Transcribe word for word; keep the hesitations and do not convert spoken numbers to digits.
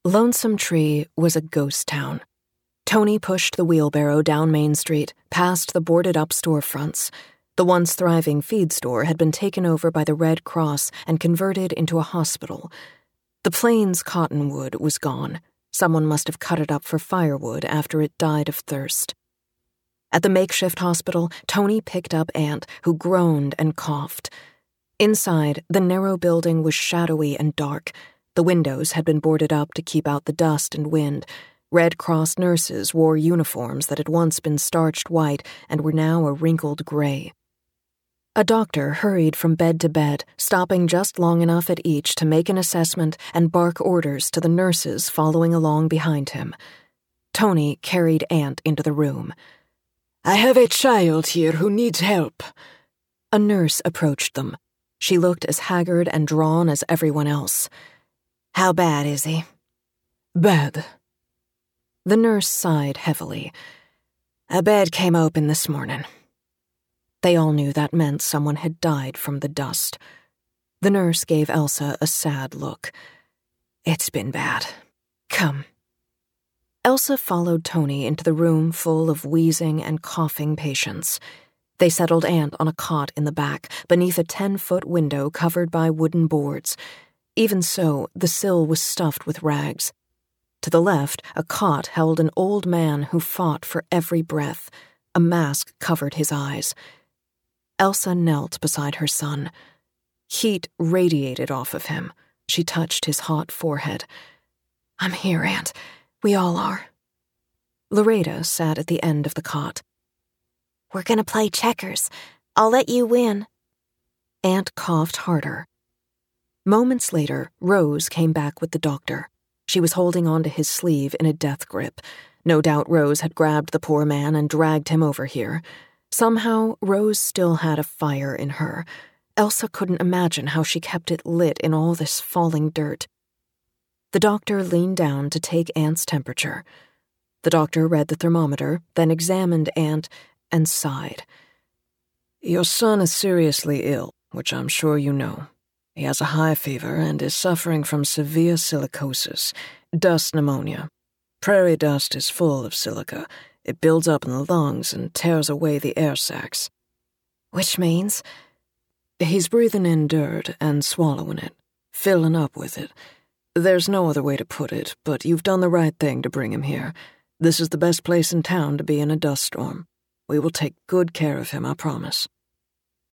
Lonesome Tree was a ghost town. Tony pushed the wheelbarrow down Main Street, past the boarded-up storefronts. The once thriving feed store had been taken over by the Red Cross and converted into a hospital. The Plains cottonwood was gone. Someone must have cut it up for firewood after it died of thirst. At the makeshift hospital, Tony picked up Aunt, who groaned and coughed. Inside, the narrow building was shadowy and dark. The windows had been boarded up to keep out the dust and wind. Red Cross nurses wore uniforms that had once been starched white and were now a wrinkled gray. A doctor hurried from bed to bed, stopping just long enough at each to make an assessment and bark orders to the nurses following along behind him. Tony carried Aunt into the room. "I have a child here who needs help." A nurse approached them. She looked as haggard and drawn as everyone else. "How bad is he?" "Bad." The nurse sighed heavily. "A bed came open this morning." They all knew that meant someone had died from the dust. The nurse gave Elsa a sad look. "It's been bad. Come." Elsa followed Tony into the room full of wheezing and coughing patients. They settled Aunt on a cot in the back, beneath a ten-foot window covered by wooden boards. Even so, the sill was stuffed with rags. To the left, a cot held an old man who fought for every breath. A mask covered his eyes. Elsa knelt beside her son. Heat radiated off of him. She touched his hot forehead. "I'm here, Aunt. We all are." Loretta sat at the end of the cot. "We're gonna play checkers. I'll let you win." Aunt coughed harder. Moments later, Rose came back with the doctor. She was holding onto his sleeve in a death grip. No doubt Rose had grabbed the poor man and dragged him over here. Somehow, Rose still had a fire in her. Elsa couldn't imagine how she kept it lit in all this falling dirt. The doctor leaned down to take Aunt's temperature. The doctor read the thermometer, then examined Aunt and sighed. "Your son is seriously ill, which I'm sure you know. He has a high fever and is suffering from severe silicosis, dust pneumonia. Prairie dust is full of silica. It builds up in the lungs and tears away the air sacs." "Which means?" "He's breathing in dirt and swallowing it, filling up with it. There's no other way to put it, but you've done the right thing to bring him here. This is the best place in town to be in a dust storm. We will take good care of him, I promise."